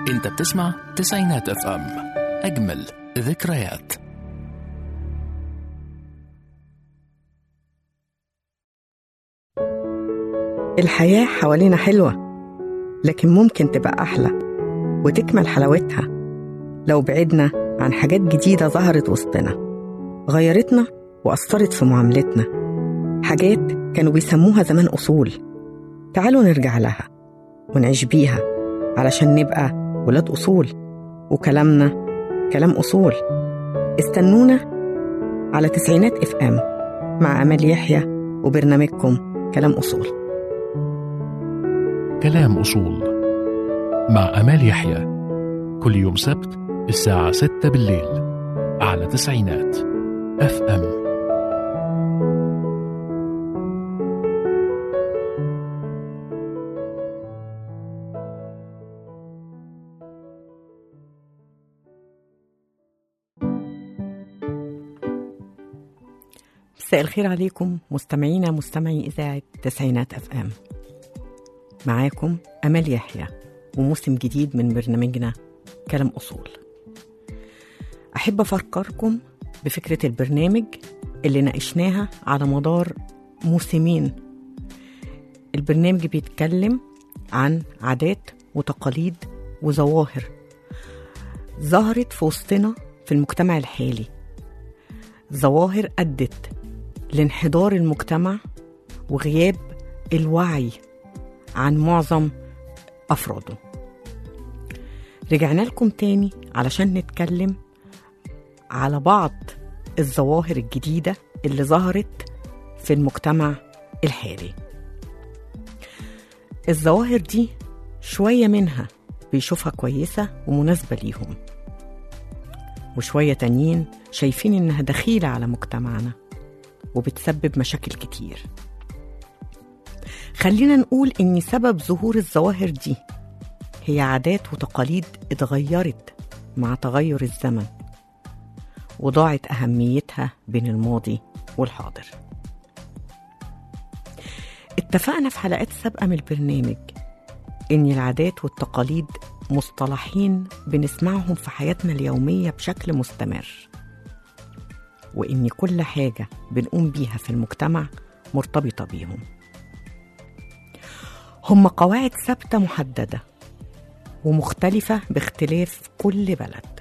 انت بتسمع تسعينات اف ام، اجمل ذكريات. الحياة حوالينا حلوة، لكن ممكن تبقى أحلى وتكمل حلاوتها لو بعدنا عن حاجات جديدة ظهرت وسطنا، غيرتنا وأثرت في معاملتنا. حاجات كانوا بيسموها زمان أصول، تعالوا نرجع لها ونعيش بيها علشان نبقى ولاد أصول، وكلامنا كلام أصول. استنونا على تسعينات اف ام مع أمال يحيى وبرنامجكم كلام أصول. كلام أصول مع أمال يحيى، كل يوم سبت الساعة 6 بالليل على تسعينات اف ام. مساء الخير عليكم مستمعي إذاعة تسعينات اف ام. معاكم أمال يحيى وموسم جديد من برنامجنا كلام أصول. أحب أفكركم بفكرة البرنامج اللي ناقشناها على مدار موسمين. البرنامج بيتكلم عن عادات وتقاليد وظواهر ظهرت في وسطنا في المجتمع الحالي، ظواهر أدت لانحدار المجتمع وغياب الوعي عن معظم أفراده. رجعنا لكم تاني علشان نتكلم على بعض الظواهر الجديدة اللي ظهرت في المجتمع الحالي. الظواهر دي شوية منها بيشوفها كويسة ومناسبة ليهم، وشوية تانيين شايفين إنها دخيلة على مجتمعنا وبتسبب مشاكل كتير. خلينا نقول إن سبب ظهور الظواهر دي هي عادات وتقاليد اتغيرت مع تغير الزمن وضاعت أهميتها بين الماضي والحاضر. اتفقنا في حلقات سابقة من البرنامج إن العادات والتقاليد مصطلحين بنسمعهم في حياتنا اليومية بشكل مستمر، وإن كل حاجة بنقوم بيها في المجتمع مرتبطة بيهم. هم قواعد ثابتة محددة ومختلفة باختلاف كل بلد،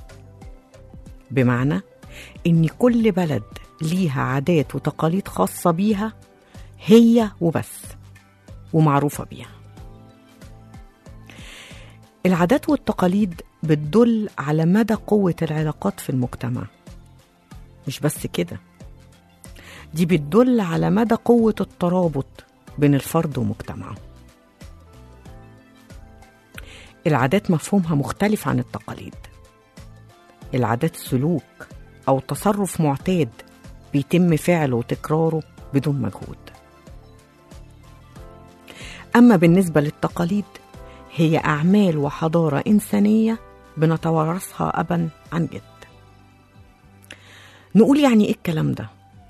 بمعنى إن كل بلد ليها عادات وتقاليد خاصة بيها هي وبس ومعروفة بيها. العادات والتقاليد بتدل على مدى قوة العلاقات في المجتمع. مش بس كده، دي بتدل على مدى قوة الترابط بين الفرد ومجتمعه. العادات مفهومها مختلف عن التقاليد. العادات سلوك أو تصرف معتاد بيتم فعله وتكراره بدون مجهود. أما بالنسبة للتقاليد هي أعمال وحضارة إنسانية بنتوارثها أبا عن جد. نقول يعني إيه الكلام ده؟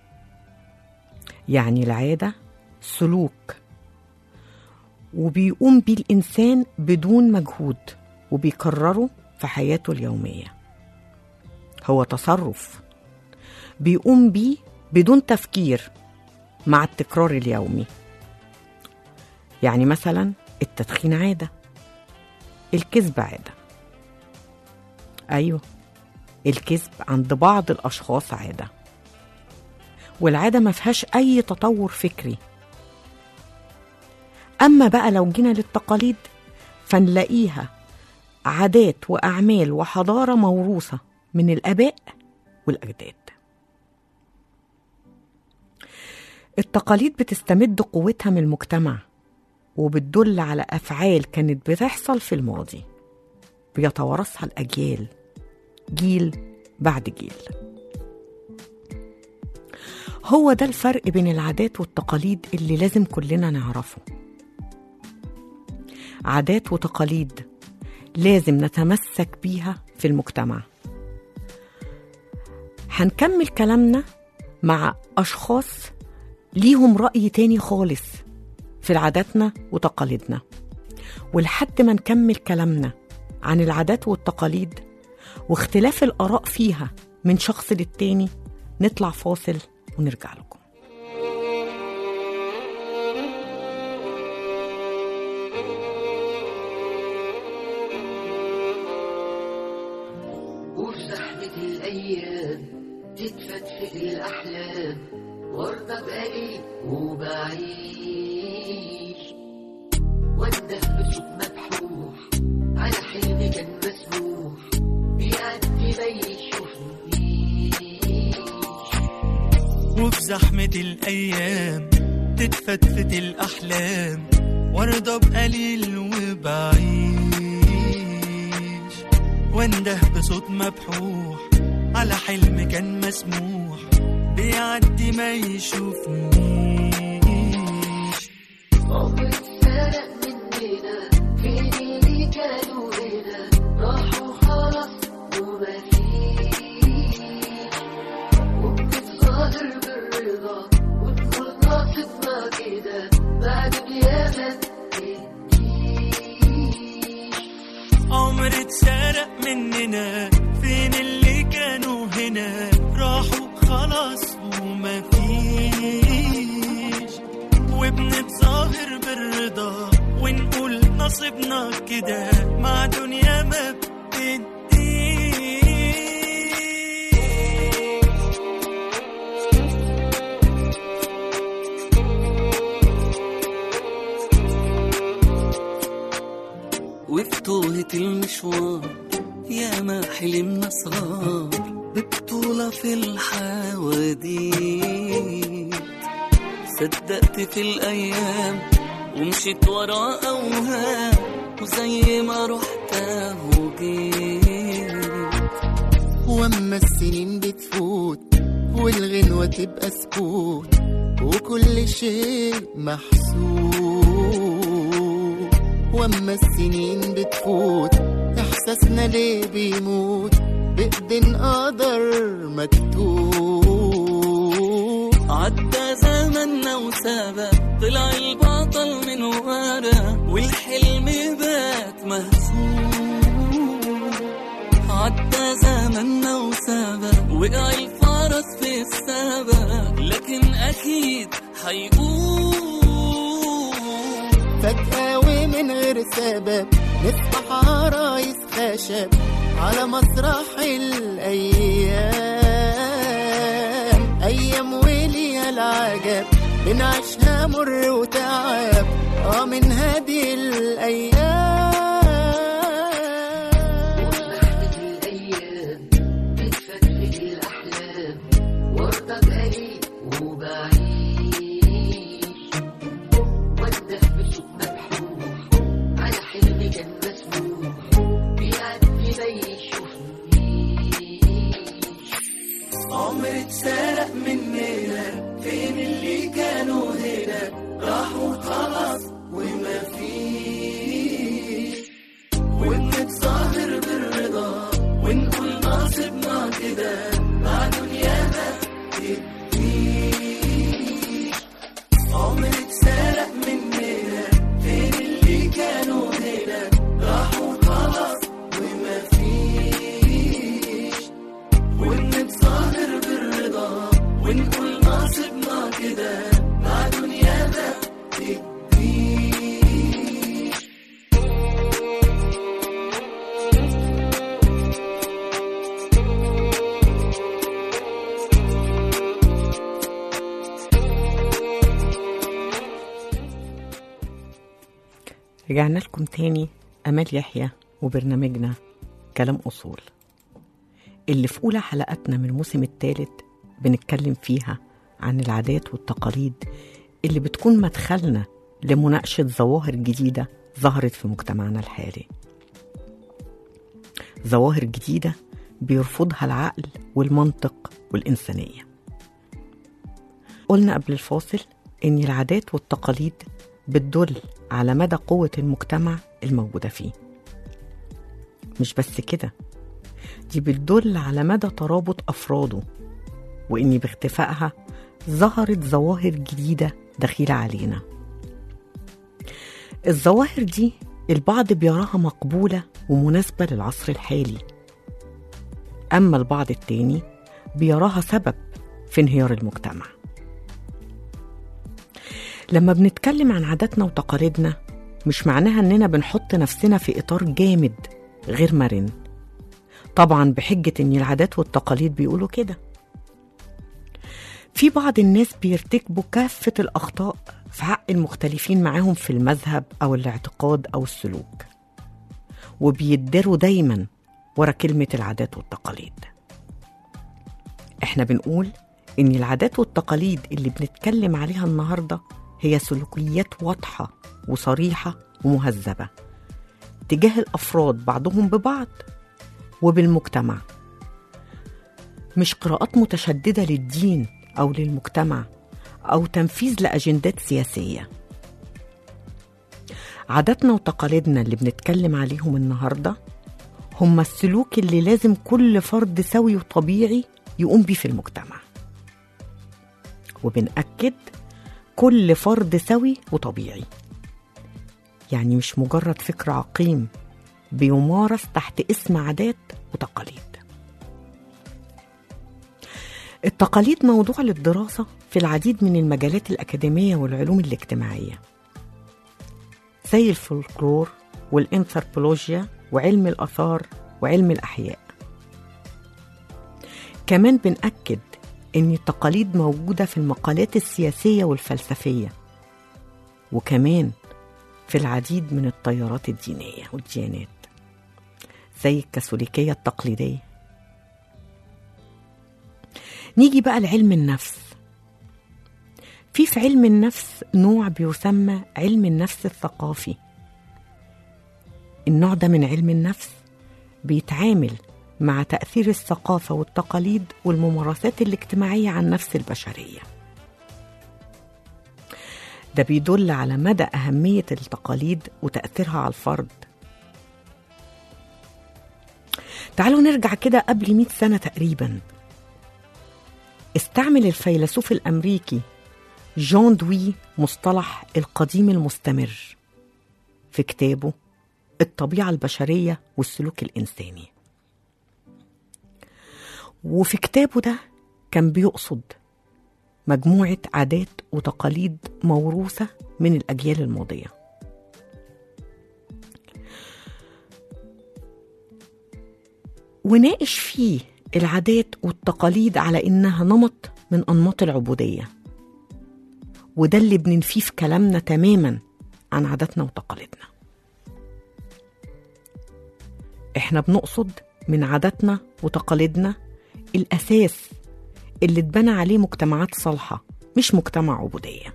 يعني العادة سلوك وبيقوم بيه الإنسان بدون مجهود وبيكرره في حياته اليومية. هو تصرف بيقوم بيه بدون تفكير مع التكرار اليومي. يعني مثلا التدخين عادة، الكذب عادة. أيوه، الكذب عند بعض الأشخاص عادة، والعادة ما فيهاش أي تطور فكري. أما بقى لو جينا للتقاليد فنلاقيها عادات وأعمال وحضارة موروثة من الآباء والأجداد. التقاليد بتستمد قوتها من المجتمع وبتدل على أفعال كانت بتحصل في الماضي بيتوارثها الأجيال جيل بعد جيل. هو ده الفرق بين العادات والتقاليد اللي لازم كلنا نعرفه. عادات وتقاليد لازم نتمسك بيها في المجتمع. هنكمل كلامنا مع أشخاص ليهم رأي تاني خالص في عاداتنا وتقاليدنا، ولحد ما نكمل كلامنا عن العادات والتقاليد واختلاف الآراء فيها من شخص للتاني، نطلع فاصل ونرجع لكم. وزحمة الأيام تتفتفت الأحلام، وارضى بقليل وبعيش وانده بصوت مبحوح على حلم كان مسموح بيعدي ما يشوفنيش. وفي زحمة الأيام تتفتفت الأحلام، وارضى بقليل وبعيش وانده بصوت مبحوح على حلم كان مسموح بيعدي ما يشوفنيش. عمر اتسرق مننا، فين اللي كانوا هنا راحوا خلاص ومفيش، وبنتظاهر بالرضا ونقول ناصبنا كده بعد اليمن تديش. عمر اتسرق مننا، فين اللي كانوا هنا راحوا خلاص ومفيش، وبنتظاهر بالرضا ونقول نصيبنا كده مع دنيا ما بتديش. وفي توهة المشوار يا ما حلمنا صغار ببطولة في الحواديت، صدقت في الأيام ومشيت ورا أوهام، وزي ما رحت وجيت. واما السنين بتفوت والغنوة تبقى سكوت وكل شيء محسوب، واما السنين بتفوت احساسنا ليه بيموت بإيدين قدر مكتوب. عدى زمننا وسابق طلع البطل من ورا والحلم بات مهزوم. عدى زمننا وسابق وقع الفرس في السابق لكن أكيد هيقوم. فجأة ومن غير سبب نصبح عرايس خشب على مسرح الأيام، أيام وليها العجب بنعيشها مر وتعب من هذه الأيام. وزحمة الأيام تتفتفت الأحلام، وارضى بقليل وبعيش وانده بصوت مبحوح على حلم كان مسموح بيعدي ما يشوفنيش. عمر اتسرق مننا، فين اللي كانوا هنا راحوا خلاص ومفيش، وبنتظاهر بالرضا ونقول ناصبنا كده مع دنيا ما تديش. عمر اتسرق مننا، فين اللي كانوا هنا راحوا خلاص ومفيش، وبنتظاهر بالرضا ونقول ناصبنا كده مع دنيا ما تديش. رجعنا لكم تاني أمال يحيى وبرنامجنا كلام أصول، اللي في أولى حلقاتنا من الموسم الثالث بنتكلم فيها عن العادات والتقاليد اللي بتكون مدخلنا لمناقشة ظواهر جديدة ظهرت في مجتمعنا الحالي، ظواهر جديدة بيرفضها العقل والمنطق والإنسانية. قلنا قبل الفاصل إن العادات والتقاليد بتدل على مدى قوة المجتمع الموجودة فيه. مش بس كده، دي بتدل على مدى ترابط أفراده، وإن باختفائها ظهرت ظواهر جديدة دخيلة علينا. الظواهر دي البعض بيراها مقبولة ومناسبة للعصر الحالي، أما البعض التاني بيراها سبب في انهيار المجتمع. لما بنتكلم عن عاداتنا وتقاليدنا مش معناها إننا بنحط نفسنا في إطار جامد غير مرن، طبعا بحجة إن العادات والتقاليد بيقولوا كده. في بعض الناس بيرتكبوا كافة الأخطاء في حق المختلفين معاهم في المذهب أو الاعتقاد أو السلوك، وبيدروا دايما ورا كلمة العادات والتقاليد. احنا بنقول إن العادات والتقاليد اللي بنتكلم عليها النهاردة هي سلوكيات واضحة وصريحة ومهذبة تجاه الأفراد بعضهم ببعض وبالمجتمع، مش قراءات متشددة للدين أو للمجتمع أو تنفيذ لأجندات سياسية. عاداتنا وتقاليدنا اللي بنتكلم عليهم النهاردة هم السلوك اللي لازم كل فرد سوي وطبيعي يقوم بيه في المجتمع، وبنأكد كل فرد سوي وطبيعي، يعني مش مجرد فكر عقيم بيمارس تحت اسم عادات وتقاليد. التقاليد موضوع للدراسة في العديد من المجالات الأكاديمية والعلوم الاجتماعية زي الفولكلور والإنثروبولوجيا وعلم الآثار وعلم الأحياء. كمان بنأكد إن التقاليد موجودة في المقالات السياسية والفلسفية، وكمان في العديد من التيارات الدينية والديانات زي الكاثوليكية التقليدية. نيجي بقى لعلم النفس. في علم النفس نوع بيسمى علم النفس الثقافي. النوع ده من علم النفس بيتعامل مع تأثير الثقافة والتقاليد والممارسات الاجتماعية على النفس البشرية. ده بيدل على مدى أهمية التقاليد وتأثيرها على الفرد. تعالوا نرجع كده قبل 100 سنة تقريبا. استعمل الفيلسوف الأمريكي جون دوي مصطلح القديم المستمر في كتابه الطبيعة البشرية والسلوك الإنساني، وفي كتابه ده كان بيقصد مجموعة عادات وتقاليد موروثة من الأجيال الماضية. وناقش فيه العادات والتقاليد على إنها نمط من أنماط العبودية، وده اللي بننفيه في كلامنا تماما عن عاداتنا وتقاليدنا. إحنا بنقصد من عاداتنا وتقاليدنا الأساس اللي اتبنى عليه مجتمعات صالحة، مش مجتمع عبودية.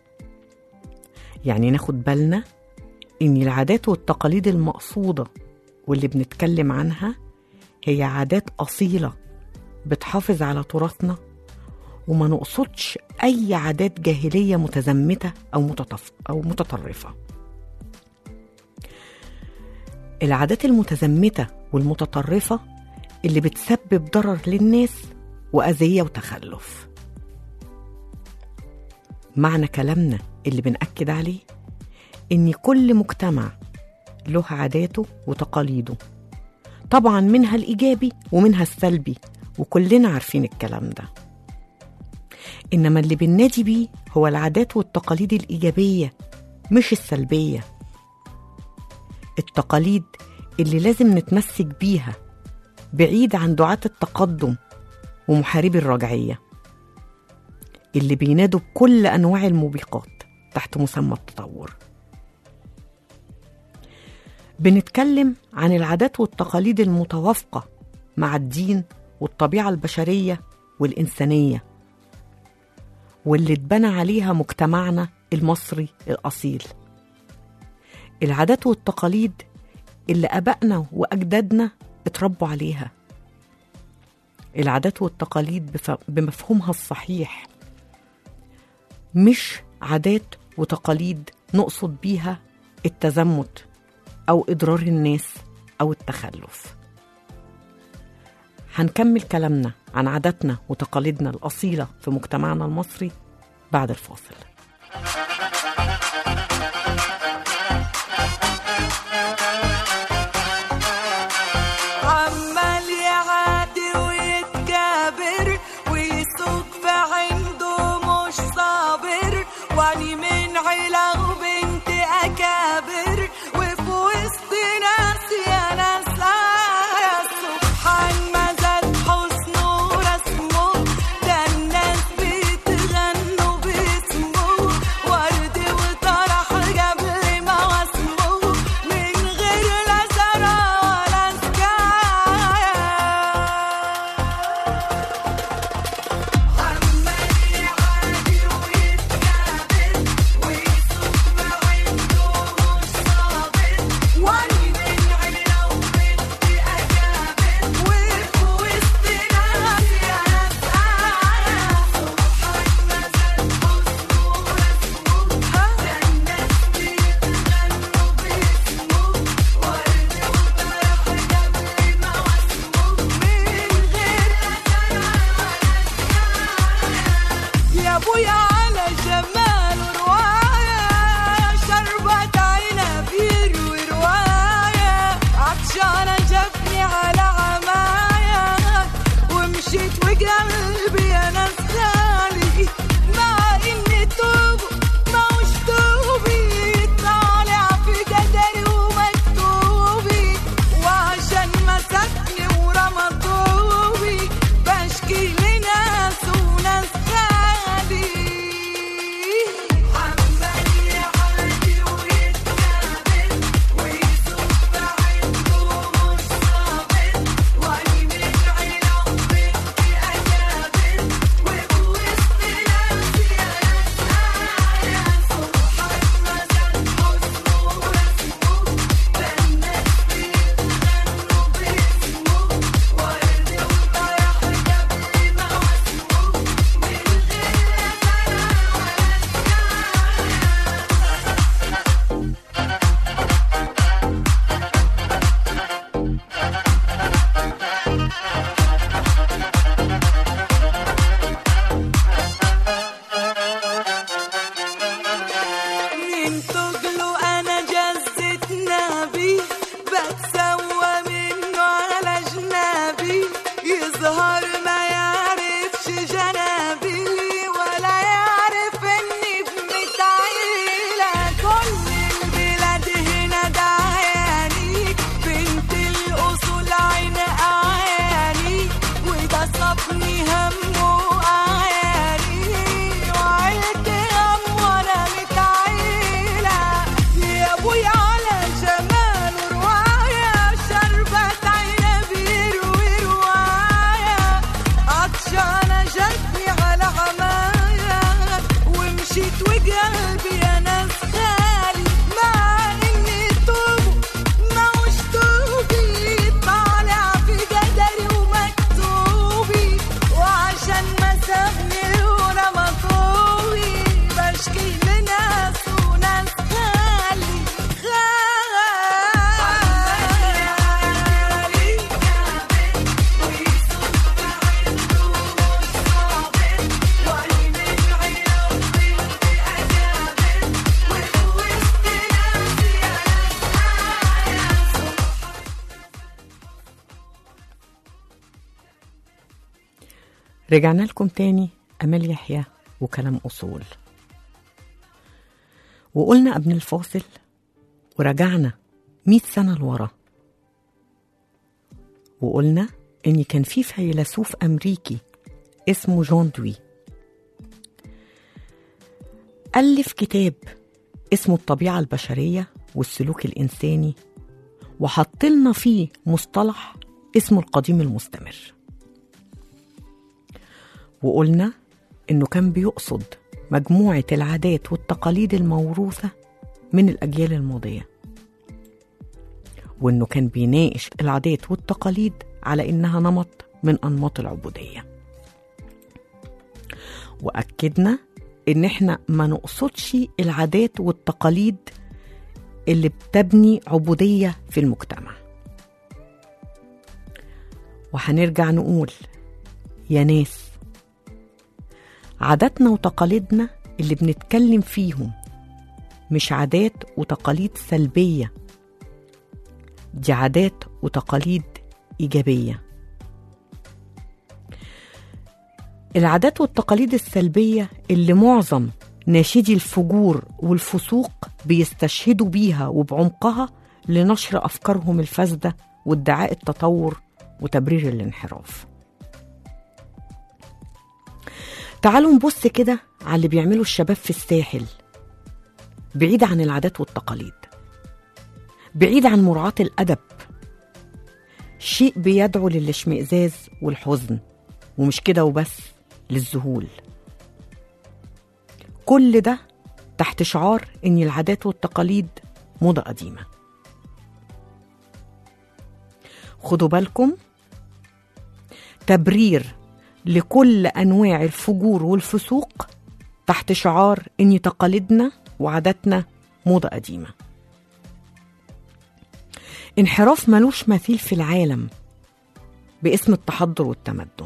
يعني ناخد بالنا إن العادات والتقاليد المقصودة واللي بنتكلم عنها هي عادات أصيلة بتحافظ على تراثنا، وما نقصدش أي عادات جاهلية متزمتة أو متطرفة. العادات المتزمتة والمتطرفة اللي بتسبب ضرر للناس وأذية وتخلف. معنى كلامنا اللي بنأكد عليه إن كل مجتمع له عاداته وتقاليده، طبعا منها الإيجابي ومنها السلبي، وكلنا عارفين الكلام ده. إنما اللي بننادي بيه هو العادات والتقاليد الإيجابية مش السلبية، التقاليد اللي لازم نتمسك بيها بعيد عن دعاة التقدم ومحاربي الرجعية اللي بينادوا بكل أنواع الموبقات تحت مسمى التطور. بنتكلم عن العادات والتقاليد المتوافقة مع الدين والطبيعة البشرية والإنسانية، واللي اتبنى عليها مجتمعنا المصري الأصيل. العادات والتقاليد اللي أبائنا وأجدادنا اتربوا عليها. العادات والتقاليد بمفهومها الصحيح، مش عادات وتقاليد نقصد بيها التزمت أو إضرار الناس أو التخلف. هنكمل كلامنا عن عاداتنا وتقاليدنا الأصيلة في مجتمعنا المصري بعد الفاصل. من تجلو أنا جزت نبي بتسوى منه على جنابي يظهر ما يعرفش جنابي ولا يعرف إني بنت عيلة كل البلاد هنا دعياني بنت الأصول عين أعياني وده صابني هم وأعياني وعيلتي هم وأنا متعيلة يا أبوي على جمال رواية شربت عنبي يروي رواية عطشانة جتني على عماية ومشيت وقلبي يا ناس خالي مع إني توبه معوش توبي طالع في قدري ومكتوبي وعشان ما سابني وأنا مطوبي بشكي لناس وناس خالي رجعنا لكم تاني أمال يحيى وكلام أصول. وقلنا قبل الفاصل ورجعنا 100 سنة لورا وقلنا إن كان في فيلسوف أمريكي اسمه جون دوي ألف كتاب اسمه الطبيعة البشرية والسلوك الإنساني وحط لنا فيه مصطلح اسمه القديم المستمر. وقلنا إنه كان بيقصد مجموعة العادات والتقاليد الموروثة من الأجيال الماضية وإنه كان بيناقش العادات والتقاليد على إنها نمط من أنماط العبودية. وأكدنا إن إحنا ما نقصدش العادات والتقاليد اللي بتبني عبودية في المجتمع. وهنرجع نقول يا ناس عاداتنا وتقاليدنا اللي بنتكلم فيهم مش عادات وتقاليد سلبية، دي عادات وتقاليد إيجابية. العادات والتقاليد السلبية اللي معظم ناشدي الفجور والفسوق بيستشهدوا بيها وبعمقها لنشر أفكارهم الفاسدة وادعاء التطور وتبرير الانحراف. تعالوا نبص كده على اللي بيعمله الشباب في الساحل بعيد عن العادات والتقاليد، بعيد عن مراعاة الأدب، شيء بيدعو للاشمئزاز والحزن ومش كده وبس للذهول. كل ده تحت شعار إن العادات والتقاليد موضة قديمة. خدوا بالكم، تبرير لكل أنواع الفجور والفسوق تحت شعار إن تقاليدنا وعاداتنا موضة قديمة. انحراف ملوش مثيل في العالم باسم التحضر والتمدن.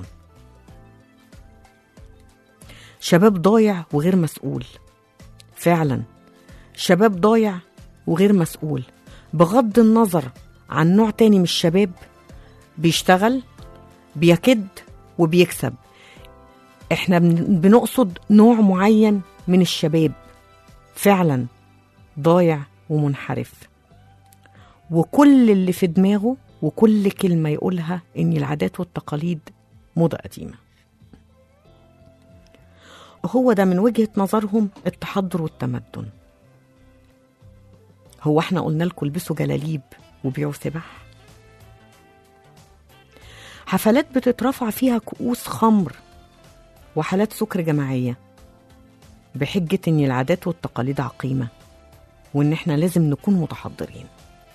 شباب ضايع وغير مسؤول، فعلا شباب ضايع وغير مسؤول بغض النظر عن نوع تاني من الشباب بيشتغل بيكد وبيكسب. احنا بنقصد نوع معين من الشباب فعلا ضايع ومنحرف، وكل اللي في دماغه وكل كلمة يقولها إن العادات والتقاليد موضة قديمة. هو ده من وجهة نظرهم التحضر والتمدن. هو احنا قلنا لكم البسوا جلاليب وبيعوا سبح؟ حفلات بتترفع فيها كؤوس خمر وحالات سكر جماعية بحجة إن العادات والتقاليد عقيمة وإن احنا لازم نكون متحضرين.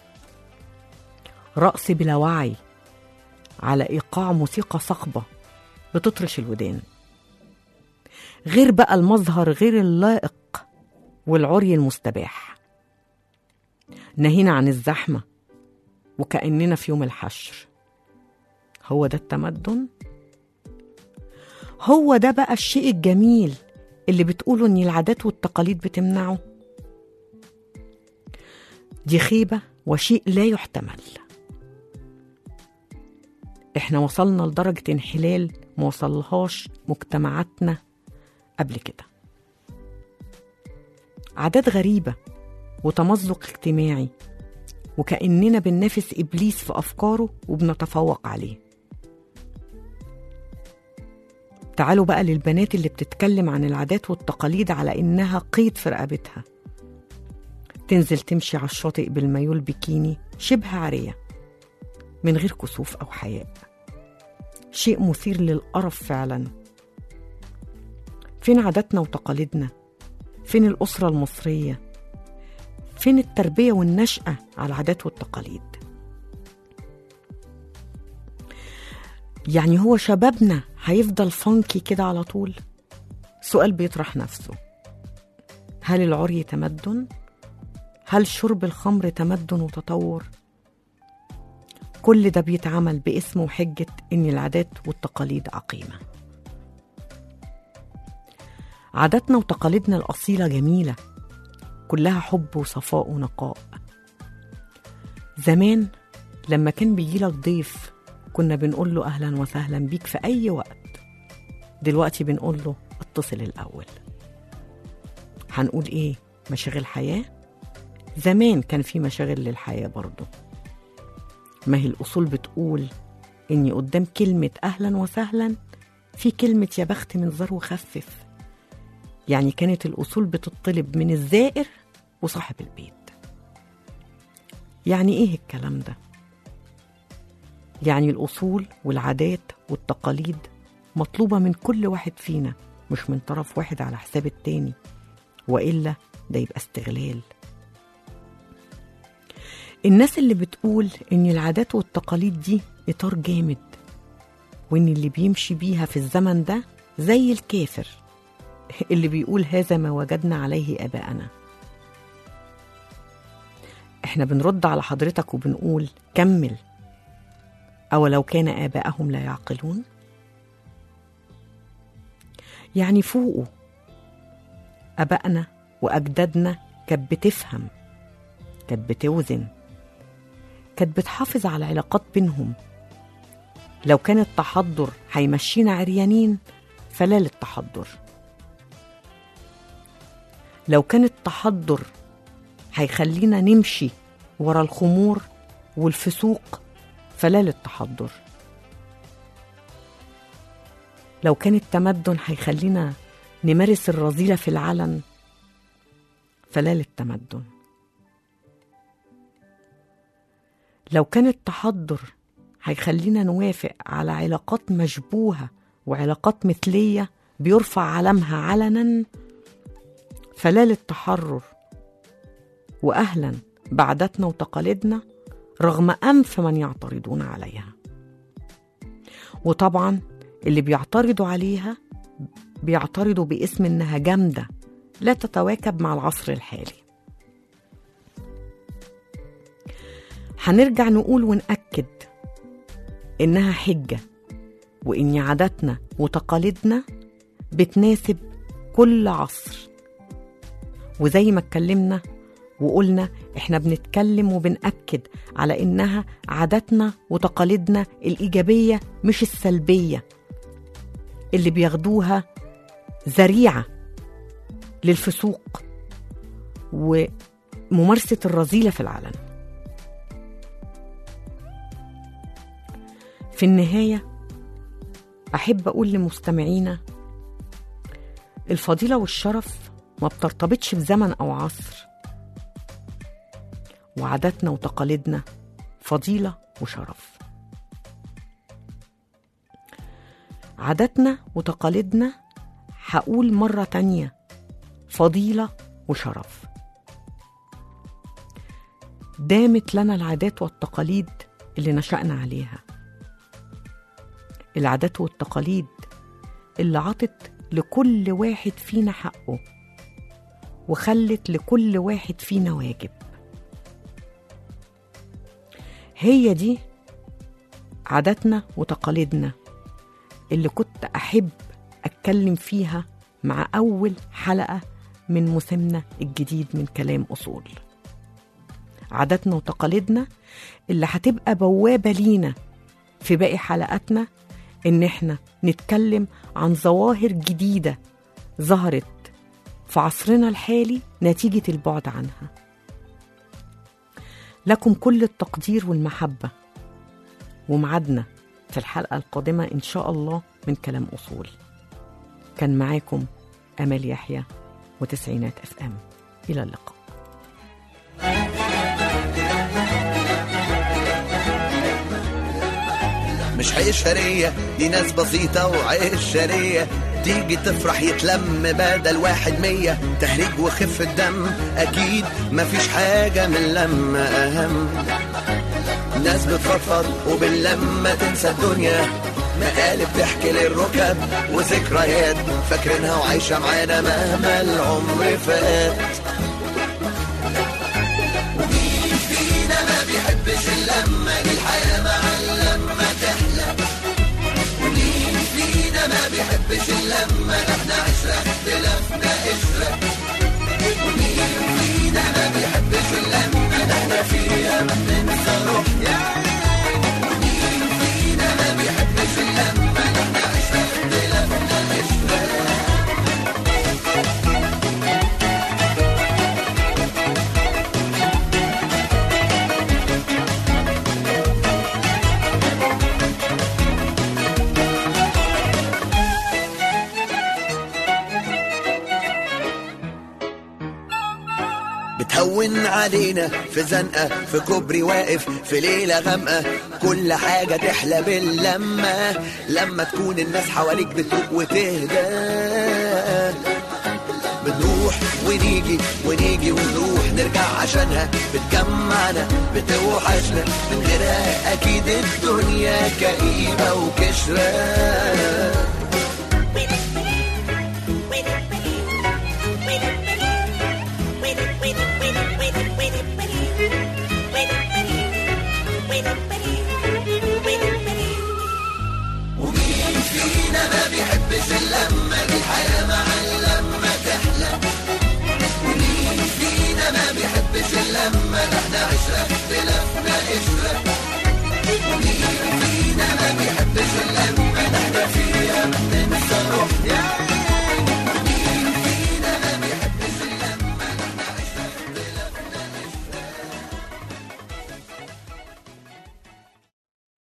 رقص بلا وعي على إيقاع موسيقى صخبة بتطرش الودان، غير بقى المظهر غير اللائق والعري المستباح. نهينا عن الزحمة وكأننا في يوم الحشر. هو ده التمدن؟ هو ده بقى الشيء الجميل اللي بتقولوا إن العادات والتقاليد بتمنعه؟ دي خيبة وشيء لا يحتمل. احنا وصلنا لدرجة انحلال ما وصلهاش مجتمعاتنا قبل كده. عادات غريبة وتمزق اجتماعي، وكأننا بننافس إبليس في أفكاره وبنتفوق عليه. تعالوا بقى للبنات اللي بتتكلم عن العادات والتقاليد على إنها قيد في رقبتها. تنزل تمشي على الشاطئ بالمايول بيكيني شبه عارية من غير كسوف أو حياء. شيء مثير للقرف فعلا. فين عاداتنا وتقاليدنا؟ فين الأسرة المصرية؟ فين التربية والنشأة على العادات والتقاليد؟ يعني هو شبابنا هيفضل فانكي كده على طول؟ سؤال بيطرح نفسه. هل العري تمدن؟ هل شرب الخمر تمدن وتطور؟ كل ده بيتعمل باسم وحجة إن العادات والتقاليد عقيمة. عاداتنا وتقاليدنا الأصيلة جميلة، كلها حب وصفاء ونقاء. زمان لما كان بيجيلك ضيف كنا بنقول له أهلا وسهلا بيك في أي وقت. دلوقتي بنقول له اتصل الأول. هنقول إيه؟ مشاغل حياة؟ زمان كان في مشاغل للحياة برضو. ما هي الأصول بتقول إني قدام كلمة أهلا وسهلا في كلمة يا بخت من زار وخفف. يعني كانت الأصول بتطلب من الزائر وصاحب البيت. يعني إيه الكلام ده؟ يعني الأصول والعادات والتقاليد مطلوبة من كل واحد فينا، مش من طرف واحد على حساب التاني، وإلا ده يبقى استغلال. الناس اللي بتقول إن العادات والتقاليد دي إطار جامد، وإن اللي بيمشي بيها في الزمن ده زي الكافر اللي بيقول هذا ما وجدنا عليه آباءنا. إحنا بنرد على حضرتك وبنقول كمل. أولو كان آباءهم لا يعقلون؟ يعني فوقوا. آبائنا وأجدادنا كانت بتفهم، كانت بتوزن، كانت بتحافظ على العلاقات بينهم. لو كان التحضر هيمشينا عريانين فلا للتحضر. لو كان التحضر هيخلينا نمشي ورا الخمور والفسوق فلا للتحضر. لو كان التمدن هيخلينا نمارس الرذيلة في العلن فلا للتمدن. لو كان التحضر هيخلينا نوافق على علاقات مشبوهة وعلاقات مثلية بيرفع علمها علنا فلا للتحرر. وأهلا بعاداتنا وتقاليدنا رغم أنف من يعترضون عليها. وطبعا اللي بيعترضوا عليها بيعترضوا باسم إنها جامدة لا تتواكب مع العصر الحالي. هنرجع نقول ونأكد إنها حجة، وإن عاداتنا وتقاليدنا بتناسب كل عصر. وزي ما اتكلمنا وقلنا إحنا بنتكلم وبنأكد على إنها عاداتنا وتقاليدنا الإيجابية مش السلبية اللي بياخدوها ذريعة للفسوق وممارسة الرذيلة في العلن. في النهاية أحب أقول لمستمعينا الفضيلة والشرف ما بترتبطش بزمن أو عصر، وعاداتنا وتقاليدنا فضيلة وشرف. عاداتنا وتقاليدنا هقول مرة تانية فضيلة وشرف. دامت لنا العادات والتقاليد اللي نشأنا عليها، العادات والتقاليد اللي عطت لكل واحد فينا حقه وخلت لكل واحد فينا واجب. هي دي عاداتنا وتقاليدنا اللي كنت أحب أتكلم فيها مع أول حلقة من موسمنا الجديد من كلام أصول. عاداتنا وتقاليدنا اللي هتبقى بوابة لينا في باقي حلقاتنا، إن إحنا نتكلم عن ظواهر جديدة ظهرت في عصرنا الحالي نتيجة البعد عنها. لكم كل التقدير والمحبة، ومعدنا في الحلقة القادمة إن شاء الله من كلام أصول. كان معاكم أمال يحيى وتسعينات FM. إلى اللقاء. مش عشرية دي ناس بسيطة وعشرية، تيجي تفرح يتلم بدل 100، تهريج وخف الدم أكيد مفيش حاجة من لما أهم. ناس بتفضفض وباللمة تنسى الدنيا، مقالب تحكي للركب وذكريات فاكرينها وعايشة معانا مهما العمر فات. ومين فينا ما بيحبش اللمة دي، الحياة مع اللمة تحلى. ومين فينا ما بيحبش اللمة، احنا عشرة اختلافنا قشرة. ومين فينا ما بيحبش اللمة، احنا فيها ما بننسى روحنا. ومين فينا ما بيحبش اللمة، احنا عشرة اختلافنا قشرة. بتهون علينا في زنقة، في كوبري واقف، في ليلة غامقة، كل حاجة تحلى باللمة. لما تكون الناس حواليك بتروق وتهدى، بنروح ونيجي ونروح نرجع عشانها، بتجمعنا بتوحشنا، من غيرها أكيد الدنيا كئيبة وكشرة. ومين فينا ما بيحبش اللمة دي، الحياة مع اللمة تحلى. ومين فينا ما بيحبش اللمة، احنا عشرة